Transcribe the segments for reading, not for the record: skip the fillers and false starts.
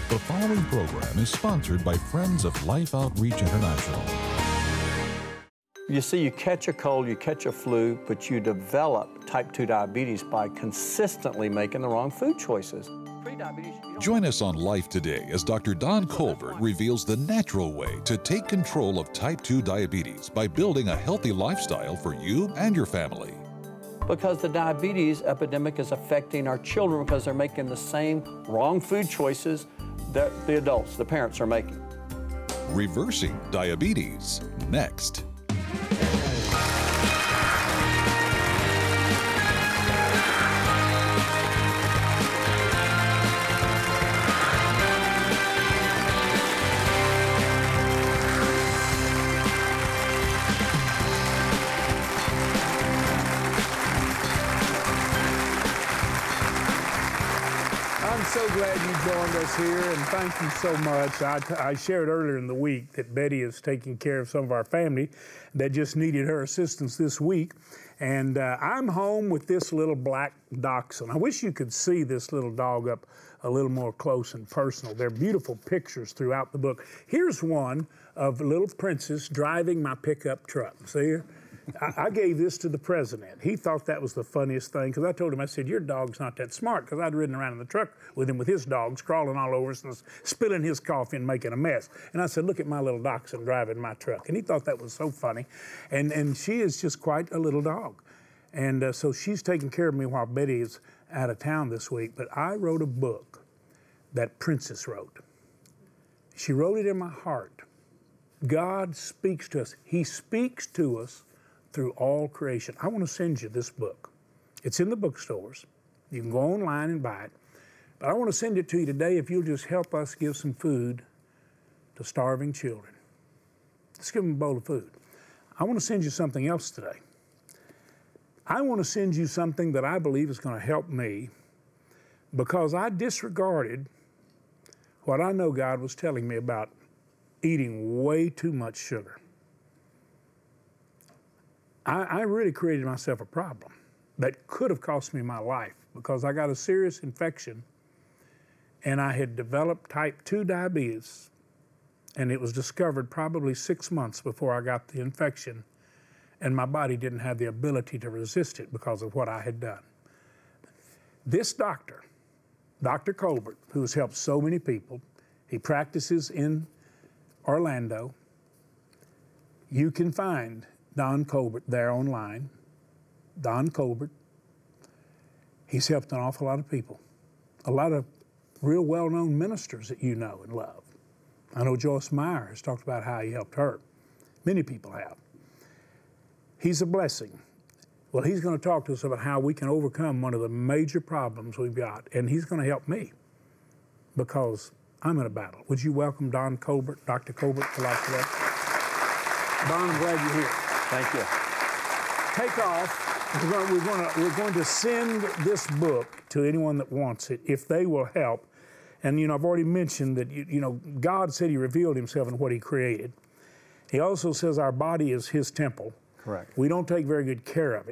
The following program is sponsored by Friends of Life Outreach International. You see, you catch a cold, you catch a flu, but you develop type 2 diabetes by consistently making the wrong food choices. Join us on Life Today as Dr. Don Colbert reveals the natural way to take control of type 2 diabetes by building a healthy lifestyle for you and your family. Because the diabetes epidemic is affecting our children because they're making the same wrong food choices that the adults, the parents, are making. Reversing diabetes, next. So glad you joined us here, and thank you so much. I shared earlier in the week that Betty is taking care of some of our family that just needed her assistance this week, and I'm home with this little black dachshund. I wish you could see this little dog up a little more close and personal. There are beautiful pictures throughout the book. Here's one of little Princess driving my pickup truck. See her? I gave this to the president. He thought that was the funniest thing, because I told him, I said, your dog's not that smart, because I'd ridden around in the truck with him with his dogs, crawling all over us and spilling his coffee and making a mess. And I said, look at my little dachshund driving my truck. And he thought that was so funny. And she is just quite a little dog. And so she's taking care of me while Betty is out of town this week. But I wrote a book that Princess wrote. She wrote it in my heart. God speaks to us. He speaks to us through all creation. I want to send you this book. It's in the bookstores. You can go online and buy it. But I want to send it to you today if you'll just help us give some food to starving children. Let's give them a bowl of food. I want to send you something else today. I want to send you something that I believe is going to help me, because I disregarded what I know God was telling me about eating way too much sugar. I really created myself a problem that could have cost me my life, because I got a serious infection and I had developed type 2 diabetes, and it was discovered probably 6 months before I got the infection, and my body didn't have the ability to resist it because of what I had done. This doctor, Dr. Colbert, who has helped so many people, he practices in Orlando. You can find Don Colbert there online. Don Colbert. He's helped an awful lot of people. A lot of real well-known ministers that you know and love. I know Joyce Meyer has talked about how he helped her. Many people have. He's a blessing. Well, he's going to talk to us about how we can overcome one of the major problems we've got, and he's going to help me because I'm in a battle. Would you welcome Don Colbert, Dr. Colbert, to Life Today? Don, I'm glad you're here. Thank you. Take off. We're going to send this book to anyone that wants it, if they will help. And, I've already mentioned that, God said he revealed himself in what he created. He also says our body is his temple. Correct. We don't take very good care of it,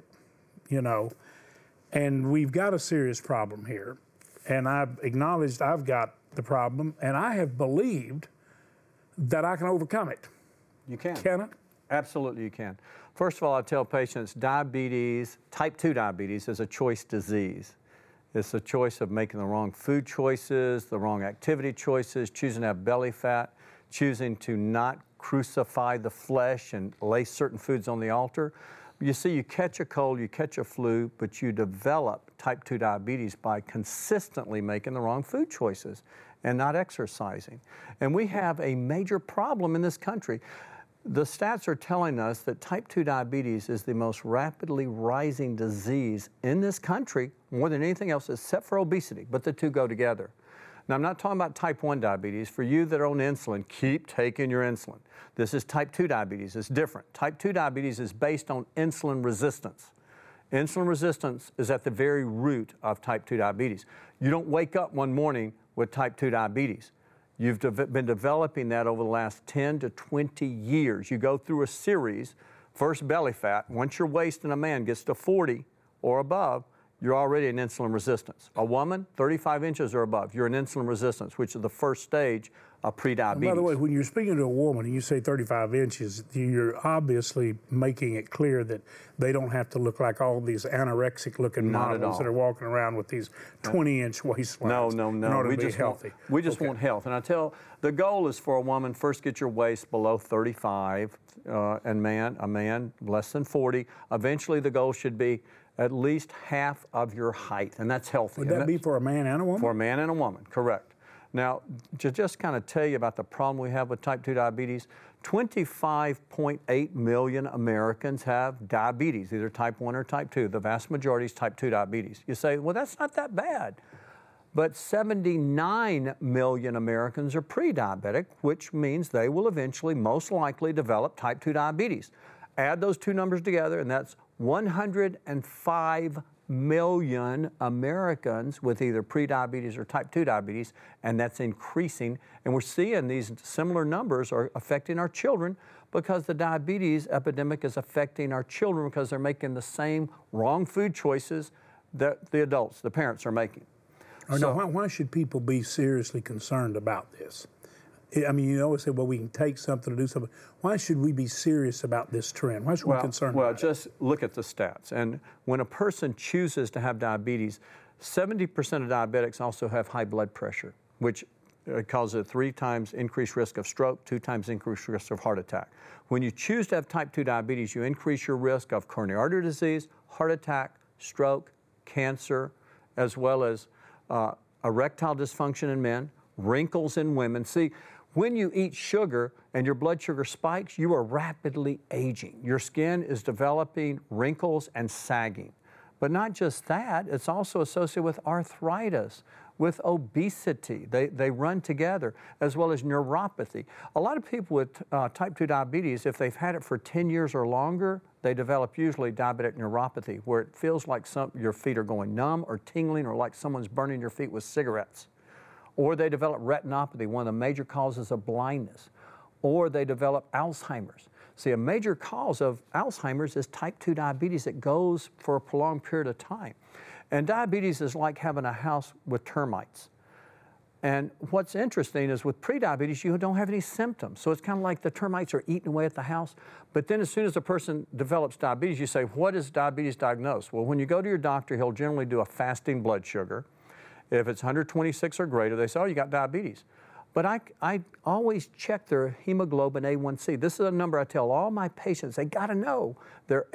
and we've got a serious problem here. And I've acknowledged I've got the problem, and I have believed that I can overcome it. You can. Can I? Absolutely you can. First of all, I tell patients diabetes, type 2 diabetes, is a choice disease. It's a choice of making the wrong food choices, the wrong activity choices, choosing to have belly fat, choosing to not crucify the flesh and lay certain foods on the altar. You see, you catch a cold, you catch a flu, but you develop type 2 diabetes by consistently making the wrong food choices and not exercising. And we have a major problem in this country. The stats are telling us that type 2 diabetes is the most rapidly rising disease in this country, more than anything else, except for obesity, but the two go together. Now, I'm not talking about type 1 diabetes. For you that are on insulin, keep taking your insulin. This is type 2 diabetes. It's different. Type 2 diabetes is based on insulin resistance. Insulin resistance is at the very root of type 2 diabetes. You don't wake up one morning with type 2 diabetes. You've been developing that over the last 10 to 20 years. You go through a series, first belly fat. Once your waist in a man gets to 40 or above, you're already in insulin resistance. A woman, 35 inches or above, you're in insulin resistance, which is the first stage of prediabetes. By the way, when you're speaking to a woman and you say 35 inches, you're obviously making it clear that they don't have to look like all these anorexic-looking models that are walking around with these 20-inch waistlines. No. In order to be healthy. We just want health. And the goal is for a woman, first get your waist below 35, and a man less than 40. Eventually, the goal should be at least half of your height, and that's healthy. Would that be for a man and a woman? For a man and a woman, correct. Now, to just kind of tell you about the problem we have with type 2 diabetes, 25.8 million Americans have diabetes, either type 1 or type 2. The vast majority is type 2 diabetes. You say, well, that's not that bad. But 79 million Americans are pre-diabetic, which means they will eventually most likely develop type 2 diabetes. Add those two numbers together, and that's 105 million Americans with either prediabetes or type 2 diabetes, and that's increasing. And we're seeing these similar numbers are affecting our children because the diabetes epidemic is affecting our children because they're making the same wrong food choices that the adults, the parents, are making. Why should people be seriously concerned about this? I mean, you always say, well, we can take something to do something. Why should we be serious about this trend? Why should we be concerned about it? Well, just look at the stats. And when a person chooses to have diabetes, 70% of diabetics also have high blood pressure, which causes a 3 times increased risk of stroke, 2 times increased risk of heart attack. When you choose to have type 2 diabetes, you increase your risk of coronary artery disease, heart attack, stroke, cancer, as well as erectile dysfunction in men, wrinkles in women. See, when you eat sugar and your blood sugar spikes, you are rapidly aging. Your skin is developing wrinkles and sagging. But not just that, it's also associated with arthritis, with obesity. They run together, as well as neuropathy. A lot of people with type 2 diabetes, if they've had it for 10 years or longer, they develop usually diabetic neuropathy, where it feels like your feet are going numb or tingling or like someone's burning your feet with cigarettes. Or they develop retinopathy, one of the major causes of blindness. Or they develop Alzheimer's. See, a major cause of Alzheimer's is type 2 diabetes that goes for a prolonged period of time. And diabetes is like having a house with termites. And what's interesting is with prediabetes, you don't have any symptoms. So it's kind of like the termites are eating away at the house. But then as soon as a person develops diabetes, you say, what is diabetes diagnosed? Well, when you go to your doctor, he'll generally do a fasting blood sugar. If it's 126 or greater, they say, oh, you got diabetes. But I always check their hemoglobin A1C. This is a number I tell all my patients. They got to know their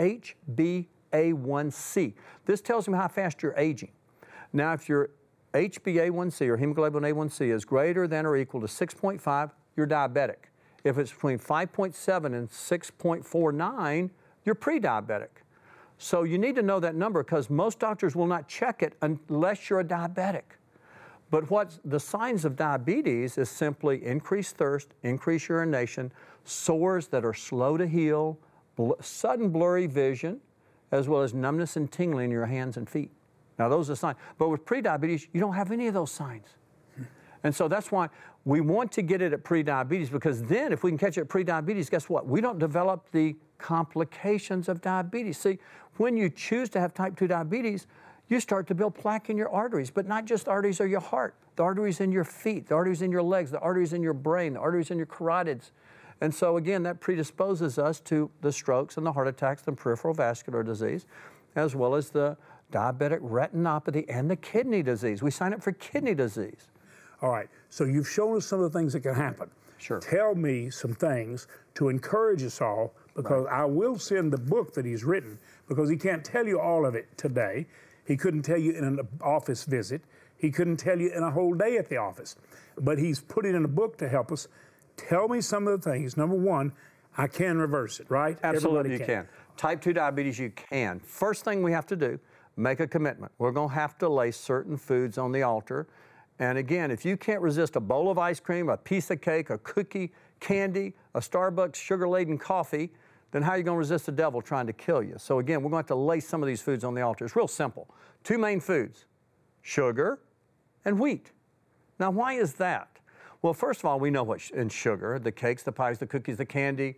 HbA1c. This tells them how fast you're aging. Now, if your HbA1c or hemoglobin A1c is greater than or equal to 6.5, you're diabetic. If it's between 5.7 and 6.49, you're pre-diabetic. So you need to know that number because most doctors will not check it unless you're a diabetic. But what's the signs of diabetes is simply increased thirst, increased urination, sores that are slow to heal, sudden blurry vision, as well as numbness and tingling in your hands and feet. Now those are signs. But with prediabetes, you don't have any of those signs. And so that's why we want to get it at prediabetes because then if we can catch it at prediabetes, guess what? We don't develop the complications of diabetes. See, when you choose to have type 2 diabetes, you start to build plaque in your arteries, but not just arteries of your heart, the arteries in your feet, the arteries in your legs, the arteries in your brain, the arteries in your carotids. And so again, that predisposes us to the strokes and the heart attacks and peripheral vascular disease, as well as the diabetic retinopathy and the kidney disease. We sign up for kidney disease. All right, so you've shown us some of the things that can happen. Sure. Tell me some things to encourage us all, because I will send the book that he's written, because he can't tell you all of it today. He couldn't tell you in an office visit. He couldn't tell you in a whole day at the office. But he's put it in a book to help us. Tell me some of the things. Number one, I can reverse it, right? Absolutely, you can. Type 2 diabetes, you can. First thing we have to do, make a commitment. We're going to have to lay certain foods on the altar. And again, if you can't resist a bowl of ice cream, a piece of cake, a cookie, candy, a Starbucks sugar-laden coffee, then how are you going to resist the devil trying to kill you? So again, we're going to have to lay some of these foods on the altar. It's real simple. 2 main foods, sugar and wheat. Now, why is that? Well, first of all, we know what's in sugar, the cakes, the pies, the cookies, the candy,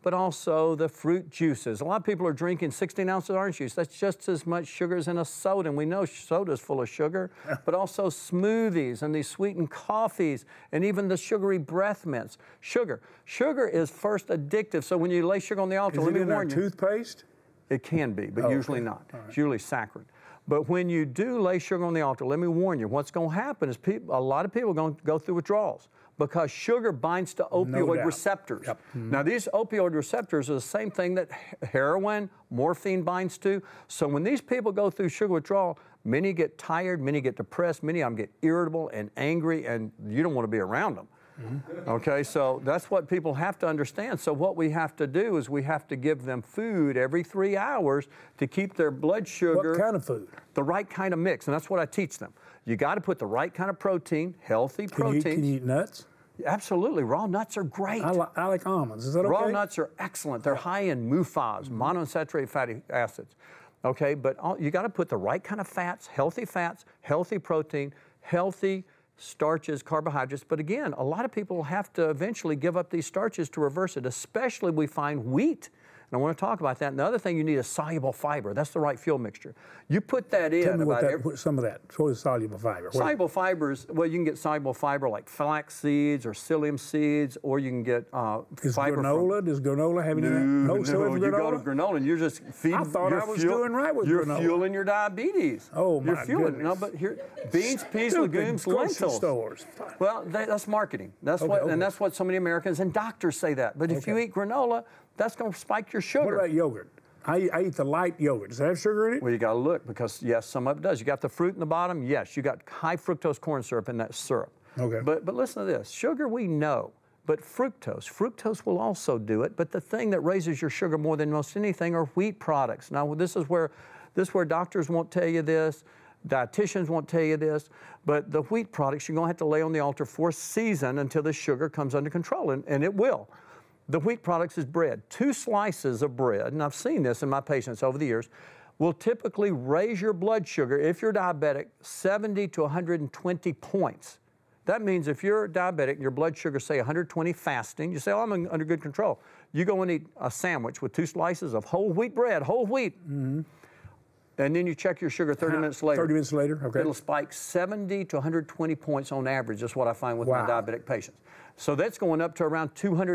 but also the fruit juices. A lot of people are drinking 16 ounces of orange juice. That's just as much sugar as in a soda, and we know soda's full of sugar, but also smoothies and these sweetened coffees and even the sugary breath mints. Sugar is first addictive, so when you lay sugar on the altar, let me warn you. Toothpaste? It can be, but usually not. Right. It's usually saccharine. But when you do lay sugar on the altar, let me warn you, what's going to happen is a lot of people are going to go through withdrawals because sugar binds to opioid receptors. Yep. Mm-hmm. Now, these opioid receptors are the same thing that heroin, morphine binds to. So when these people go through sugar withdrawal, many get tired, many get depressed, many of them get irritable and angry, and you don't want to be around them. Mm-hmm. Okay, so that's what people have to understand. So what we have to do is we have to give them food every 3 hours to keep their blood sugar. What kind of food? The right kind of mix, and that's what I teach them. You got to put the right kind of protein, healthy protein. Can you eat nuts? Absolutely. Raw nuts are great. I like almonds. Is that okay? Raw nuts are excellent. They're high in MUFAs, monounsaturated fatty acids. Okay, but you got to put the right kind of fats, healthy protein, healthy starches, carbohydrates. But again, a lot of people have to eventually give up these starches to reverse it, especially we find wheat. And I want to talk about that. And the other thing you need is soluble fiber. That's the right fuel mixture. You put that in. Tell me some of that. What is soluble fiber? Soluble fibers, well, you can get soluble fiber like flax seeds or psyllium seeds, or you can get fiber granola? Does granola have any? No, you go to granola and you're just feeding. I thought I was doing right with granola. You're fueling your diabetes. Oh, my goodness. No, but here, beans, peas, legumes, lentils. Stores. Well, that's marketing. That's and that's what so many Americans and doctors say that. But if you eat granola, that's going to spike your sugar. What about yogurt? I eat the light yogurt. Does that have sugar in it? Well, you got to look because, yes, some of it does. You got the fruit in the bottom. Yes, you got high fructose corn syrup in that syrup. Okay. But listen to this. Sugar we know, but fructose will also do it. But the thing that raises your sugar more than most anything are wheat products. Now, this is where doctors won't tell you this. Dietitians won't tell you this, but the wheat products you're going to have to lay on the altar for a season until the sugar comes under control, and it will. The wheat products is bread. 2 slices of bread, and I've seen this in my patients over the years, will typically raise your blood sugar, if you're diabetic, 70 to 120 points. That means if you're diabetic and your blood sugar, say 120 fasting, you say, oh, I'm under good control. You go and eat a sandwich with 2 slices of whole wheat bread, whole wheat. Mm-hmm. And then you check your sugar 30 minutes later. 30 minutes later, okay. It'll spike 70 to 120 points on average. That's what I find with my diabetic patients. So that's going up to around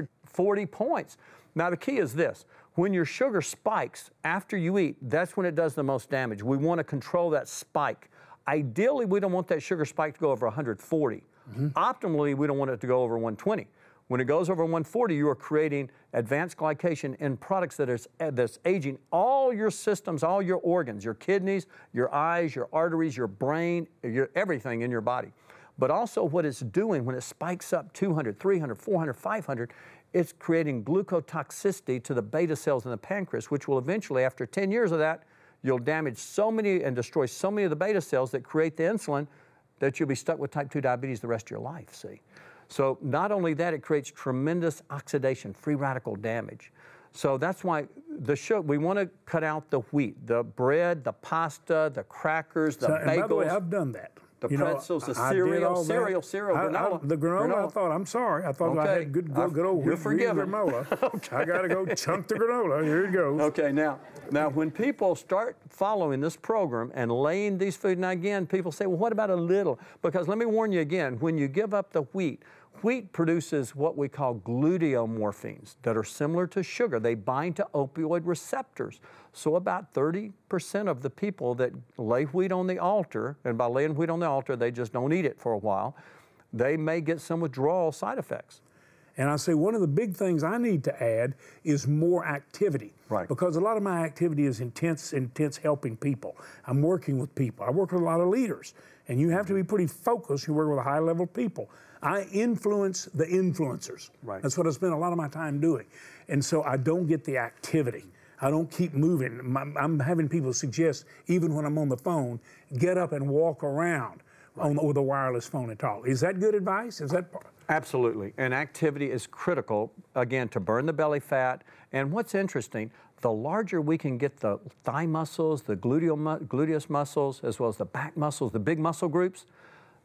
240 points. Now, the key is this. When your sugar spikes after you eat, that's when it does the most damage. We want to control that spike. Ideally, we don't want that sugar spike to go over 140. Mm-hmm. Optimally, we don't want it to go over 120. When it goes over 140, you are creating advanced glycation in products that's aging all your systems, all your organs, your kidneys, your eyes, your arteries, your brain, everything in your body. But also what it's doing when it spikes up 200, 300, 400, 500, it's creating glucotoxicity to the beta cells in the pancreas, which will eventually, after 10 years of that, you'll damage so many and destroy so many of the beta cells that create the insulin that you'll be stuck with type 2 diabetes the rest of your life, see? So not only that, it creates tremendous oxidation, free radical damage. So that's why we want to cut out the wheat, the bread, the pasta, the crackers, the bagels. And by the way, I've done that. The pretzels, the cereal, granola. The granola, I thought, I'm sorry. I thought I had good old wheat granola. Okay. I got to go chunk the granola. Here it goes. Okay, now when people start following this program and laying these foods, now again, people say, well, what about a little? Because let me warn you again, when you give up the wheat produces what we call gluteomorphines that are similar to sugar. They bind to opioid receptors. So about 30% of the people that lay wheat on the altar, and by laying wheat on the altar, they just don't eat it for a while, they may get some withdrawal side effects. And I say one of the big things I need to add is more activity. Right. Because a lot of my activity is intense helping people. I'm working with people. I work with a lot of leaders. And you have to be pretty focused. You work with high-level people. I influence the influencers. Right. That's what I spend a lot of my time doing. And so I don't get the activity. I don't keep moving. I'm having people suggest, even when I'm on the phone, get up and walk around with a wireless phone and talk. Is that good advice? Is that Absolutely. And activity is critical, again, to burn the belly fat. And what's interesting, the larger we can get the thigh muscles, the gluteus muscles, as well as the back muscles, the big muscle groups,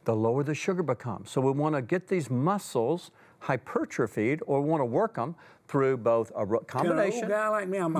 the lower the sugar becomes. So we want to get these muscles hypertrophied, or we want to work them through both a combination. Can an old guy like me, I'm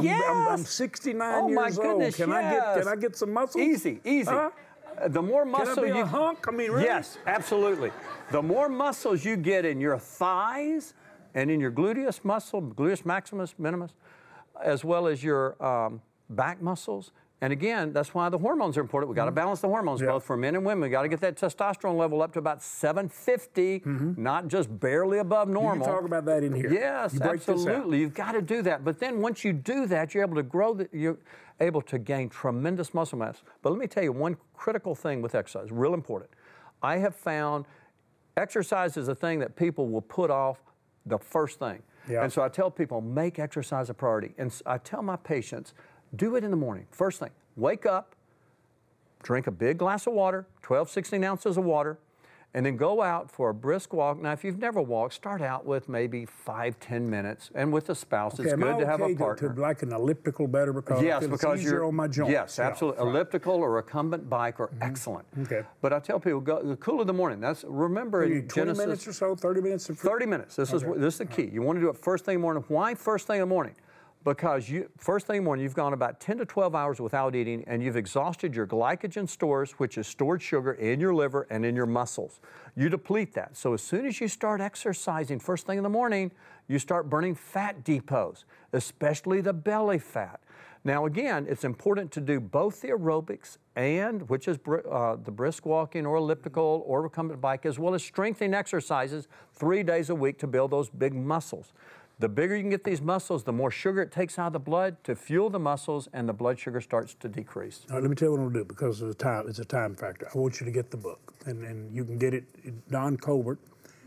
69 years old. Can I get some muscles? Easy. Huh? The more muscle can I be a hunk? I mean, really? Yes, absolutely. The more muscles you get in your thighs and in your gluteus muscle, gluteus maximus, minimus, as well as your back muscles. And again, that's why the hormones are important. We got to balance the hormones, both for men and women. We got to get that testosterone level up to about 750, not just barely above normal. You talk about that in here. Yes, absolutely. You've got to do that. But then once you do that, you're able to grow. You're able to gain tremendous muscle mass. But let me tell you one critical thing with exercise, real important. I have found exercise is a thing that people will put off the first thing. Yeah. And so I tell people, make exercise a priority. And I tell my patients, do it in the morning. First thing, wake up, drink a big glass of water, 12, 16 ounces of water, and then go out for a brisk walk. Now, if you've never walked, start out with maybe 5-10 minutes. And with a spouse, it's good to have a partner. To like an elliptical better because it's easier on my joints. Yes, absolutely. Right. Elliptical or recumbent bike are excellent. Okay. But I tell people, go cool in the morning. Remember in Genesis. 20 minutes or so, 30 minutes? 30 minutes. This is the key. You want to do it first thing in the morning. Why first thing in the morning? Because first thing in the morning, you've gone about 10 to 12 hours without eating, and you've exhausted your glycogen stores, which is stored sugar in your liver and in your muscles. You deplete that. So as soon as you start exercising first thing in the morning, you start burning fat depots, especially the belly fat. Now again, it's important to do both the aerobics and, which is the brisk walking or elliptical or recumbent bike, as well as strengthening exercises 3 days a week to build those big muscles. The bigger you can get these muscles, the more sugar it takes out of the blood to fuel the muscles, and the blood sugar starts to decrease. All right, let me tell you what I'm going to do because of the time. It's a time factor. I want you to get the book, and you can get it. Don Colbert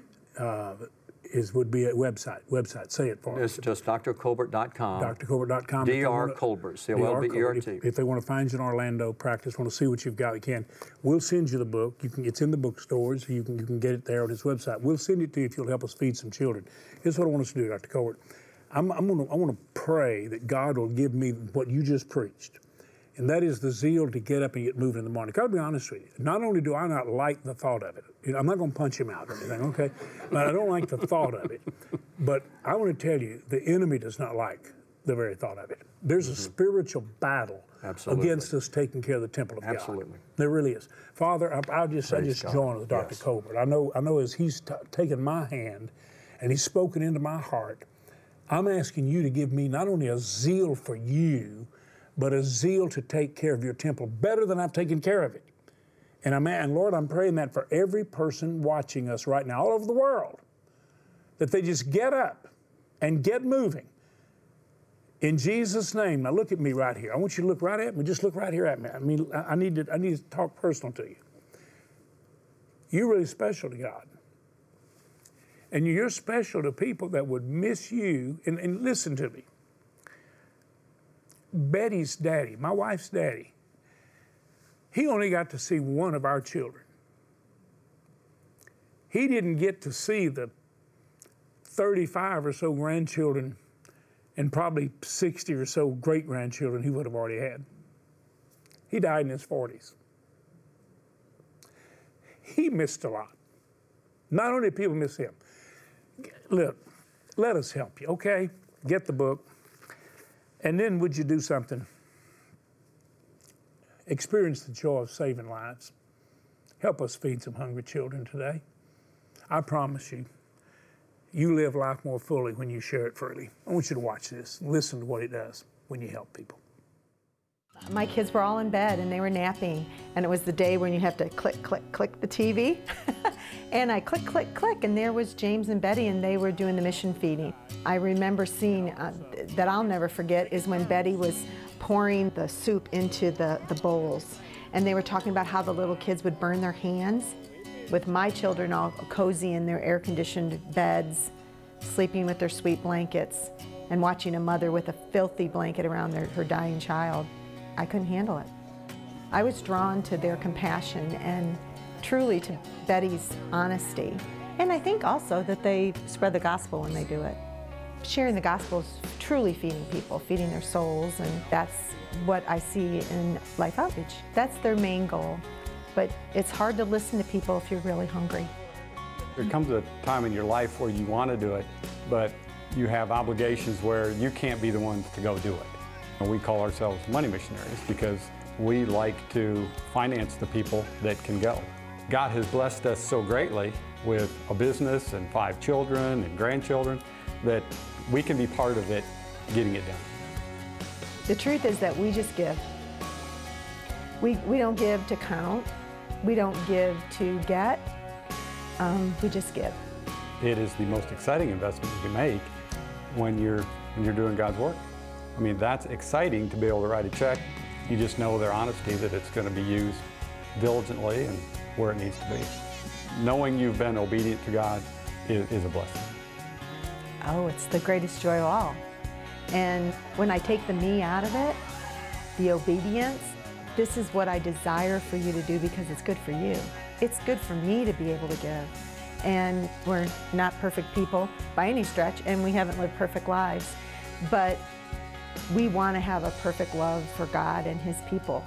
would be a website. Say it for me. It's just drcolbert.com. drcolbert.com. Dr. Colbert, C-O-L-B-E-R-T. If they want to find you in Orlando, practice, want to see what you've got, you can. We'll send you the book. It's in the bookstores. You can get it there on his website. We'll send it to you if you'll help us feed some children. Here's what I want us to do, Dr. Colbert. I want to pray that God will give me what you just preached. And that is the zeal to get up and get moving in the morning. I'll be honest with you. Not only do I not like the thought of it, I'm not going to punch him out or anything, okay? But I don't like the thought of it. But I want to tell you, the enemy does not like the very thought of it. There's a spiritual battle against us taking care of the temple of God. There really is. Father, I just join with Dr. Colbert. I know as he's taken my hand and he's spoken into my heart, I'm asking you to give me not only a zeal for you, but a zeal to take care of your temple better than I've taken care of it. And Lord, I'm praying that for every person watching us right now, all over the world, that they just get up and get moving. In Jesus' name. Now look at me right here. I want you to look right at me. Just look right here at me. I mean, I need to talk personal to you. You're really special to God. And you're special to people that would miss you. And listen to me. Betty's daddy, my wife's daddy, he only got to see one of our children. He didn't get to see the 35 or so grandchildren and probably 60 or so great-grandchildren he would have already had. He died in his 40s. He missed a lot. Not only people miss him. Look, let us help you, okay? Get the book. And then would you do something? Experience the joy of saving lives. Help us feed some hungry children today. I promise you, you live life more fully when you share it freely. I want you to watch this and listen to what it does when you help people. My kids were all in bed and they were napping, and it was the day when you have to click, click, click the TV. And I click, click, click, and there was James and Betty, and they were doing the mission feeding. I remember seeing, that I'll never forget, is when Betty was pouring the soup into the bowls. And they were talking about how the little kids would burn their hands, with my children all cozy in their air-conditioned beds, sleeping with their sweet blankets, and watching a mother with a filthy blanket around her dying child. I couldn't handle it. I was drawn to their compassion and truly to Betty's honesty. And I think also that they spread the gospel when they do it. Sharing the gospel is truly feeding people, feeding their souls, and that's what I see in Life Outreach. That's their main goal. but it's hard to listen to people if you're really hungry. There comes a time in your life where you want to do it, but you have obligations where you can't be the ones to go do it. And we call ourselves money missionaries because we like to finance the people that can go. God has blessed us so greatly with a business and 5 children and grandchildren that we can be part of it, getting it done. The truth is that we just give. We don't give to count. We don't give to get. We just give. It is the most exciting investment you can make when you're doing God's work. I mean, that's exciting to be able to write a check. You just know their honesty that it's going to be used diligently and where it needs to be. Knowing you've been obedient to God is a blessing. Oh, it's the greatest joy of all. And when I take the me out of it, the obedience, this is what I desire for you to do because it's good for you. It's good for me to be able to give. And we're not perfect people by any stretch, and we haven't lived perfect lives, but we want to have a perfect love for God and His people.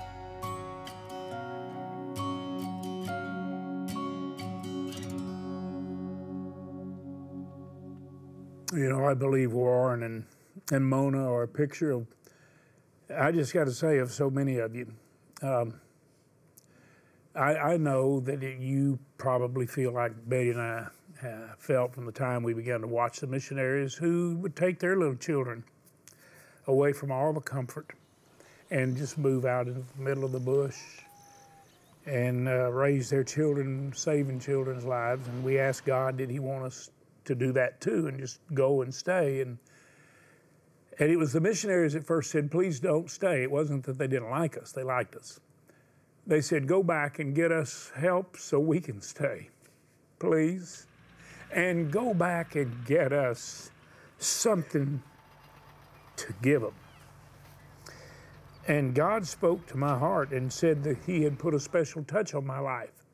You know, I believe Warren and Mona are a picture of, I just got to say, of so many of you. I know that you probably feel like Betty and I felt from the time we began to watch the missionaries who would take their little children away from all the comfort and just move out in the middle of the bush and raise their children, saving children's lives. And we asked God, did He want us to do that too and just go and stay? And it was the missionaries that first said, please don't stay. It wasn't that they didn't like us, they liked us. They said, go back and get us help so we can stay, please. And go back and get us something to give them. And God spoke to my heart and said that He had put a special touch on my life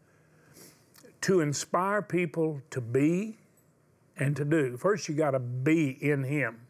to inspire people to be and to do. First, you got to be in Him.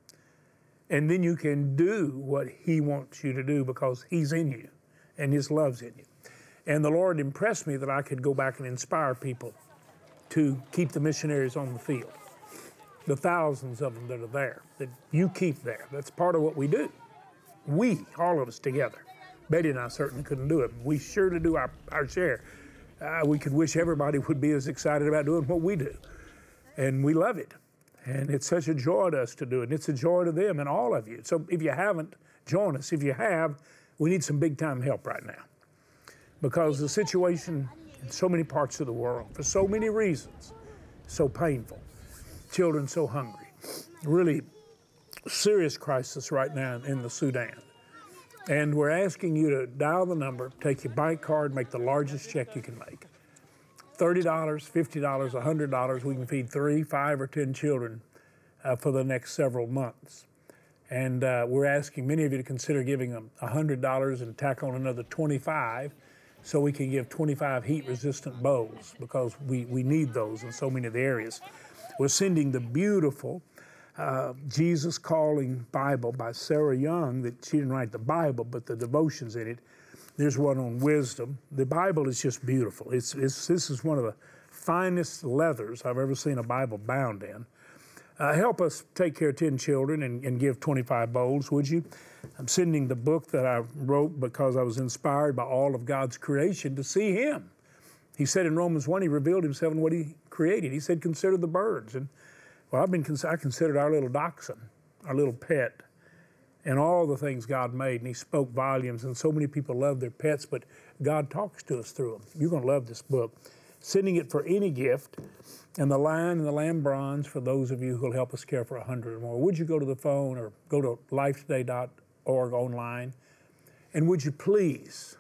And then you can do what He wants you to do because He's in you and His love's in you. And the Lord impressed me that I could go back and inspire people to keep the missionaries on the field. The thousands of them that are there, that you keep there. That's part of what we do. We, all of us together. Betty and I certainly couldn't do it. We sure to do our share. We could wish everybody would be as excited about doing what we do. And we love it. And it's such a joy to us to do it. And it's a joy to them and all of you. So if you haven't, join us. If you have, we need some big time help right now. Because the situation in so many parts of the world, for so many reasons, so painful. Children so hungry. Really serious crisis right now in the Sudan. And we're asking you to dial the number, take your bank card, make the largest check you can make. $30, $50, $100, we can feed 3, 5, or 10 children for the next several months. And we're asking many of you to consider giving them $100 and tack on another 25 so we can give 25 heat-resistant bowls because we need those in so many of the areas. We're sending the beautiful Jesus Calling Bible by Sarah Young. That she didn't write the Bible, but the devotions in it. There's one on wisdom. The Bible is just beautiful. This is one of the finest leathers I've ever seen a Bible bound in. Help us take care of 10 children and give 25 bowls, would you? I'm sending the book that I wrote because I was inspired by all of God's creation to see Him. He said in Romans 1, He revealed Himself in what He created. He said, consider the birds. And well, I considered our little dachshund, our little pet, and all the things God made, and He spoke volumes, and so many people love their pets, but God talks to us through them. You're going to love this book. Sending it for any gift, and the Lion and the Lamb bronze for those of you who will help us care for 100 or more. Would you go to the phone or go to lifetoday.org online, and would you please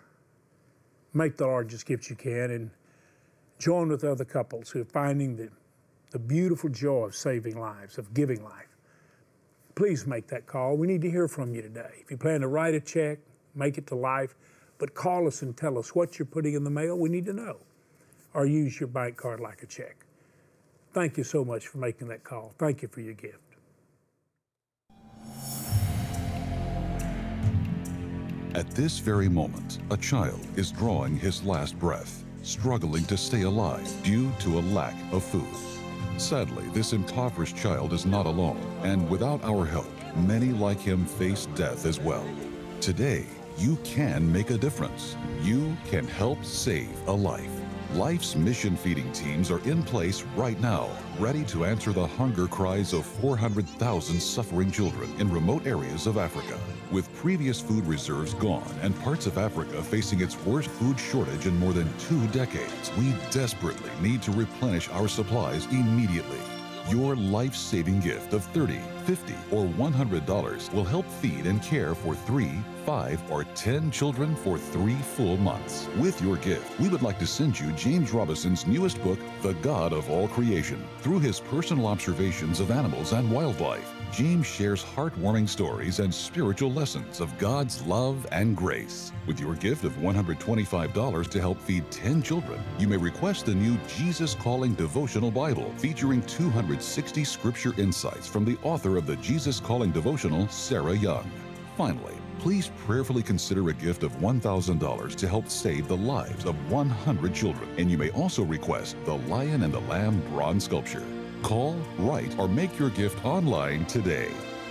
make the largest gift you can and join with other couples who are finding the beautiful joy of saving lives, of giving life. Please make that call. We need to hear from you today. If you plan to write a check, make it to Life, but call us and tell us what you're putting in the mail. We need to know. Or use your bank card like a check. Thank you so much for making that call. Thank you for your gift. At this very moment, a child is drawing his last breath, struggling to stay alive due to a lack of food. Sadly, this impoverished child is not alone, and without our help, many like him face death as well. Today, you can make a difference. You can help save a life. Life's mission feeding teams are in place right now, ready to answer the hunger cries of 400,000 suffering children in remote areas of Africa. With previous food reserves gone and parts of Africa facing its worst food shortage in more than 2 decades, we desperately need to replenish our supplies immediately. Your life-saving gift of $30, $50, or $100 will help feed and care for 3, 5, or 10 children for 3 full months. With your gift, we would like to send you James Robinson's newest book, The God of All Creation. Through his personal observations of animals and wildlife, James shares heartwarming stories and spiritual lessons of God's love and grace. With your gift of $125 to help feed 10 children, you may request the new Jesus Calling Devotional Bible featuring 260 scripture insights from the author of the Jesus Calling Devotional, Sarah Young. Finally, please prayerfully consider a gift of $1,000 to help save the lives of 100 children. And you may also request the Lion and the Lamb bronze sculpture. Call, write, or make your gift online today.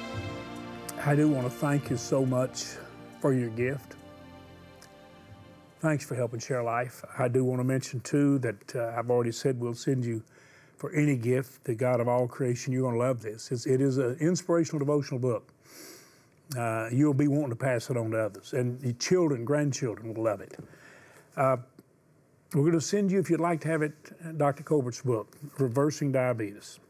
I do want to thank you so much for your gift. Thanks for helping share life. I do want to mention, too, that I've already said we'll send you for any gift, the God of all creation. You're going to love this. It is an inspirational devotional book. You'll be wanting to pass it on to others, and your children, grandchildren will love it. We're going to send you, if you'd like to have it, Dr. Colbert's book, Reversing Diabetes.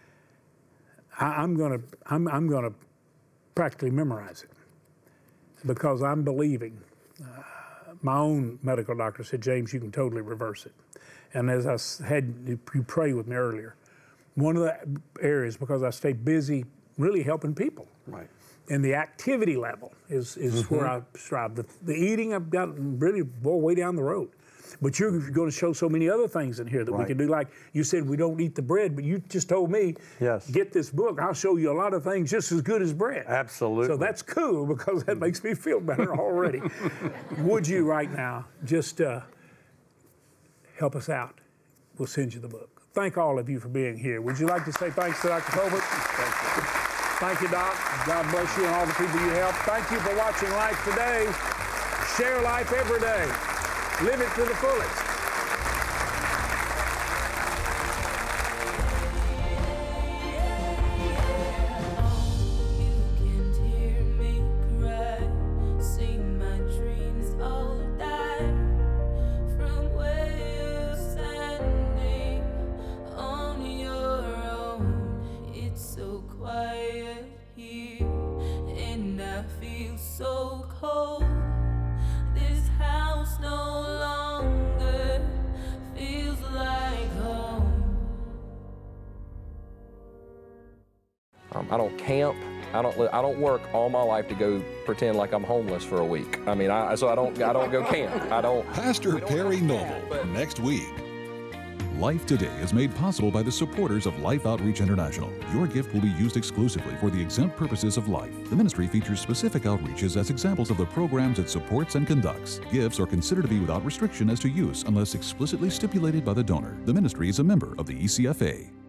I'm going to practically memorize it because I'm believing. My own medical doctor said, James, you can totally reverse it. And as I had you pray with me earlier, one of the areas, because I stay busy really helping people. Right. And the activity level is where I strive. The eating, I've got really way down the road. But you're going to show so many other things in here that we can do. Like you said, we don't eat the bread, but you just told me, get this book. I'll show you a lot of things just as good as bread. Absolutely. So that's cool because that makes me feel better already. Would you right now just help us out? We'll send you the book. Thank all of you for being here. Would you like to say thanks to Dr. Colbert? Thank you. Thank you, Doc. God bless you and all the people you help. Thank you for watching Life Today. Share life every day. Live it to the fullest. I don't camp. I don't work all my life to go pretend like I'm homeless for a week. I mean, so I don't go camp. I don't. Pastor Perry Noble, next week. Life Today is made possible by the supporters of Life Outreach International. Your gift will be used exclusively for the exempt purposes of life. The ministry features specific outreaches as examples of the programs it supports and conducts. Gifts are considered to be without restriction as to use unless explicitly stipulated by the donor. The ministry is a member of the ECFA.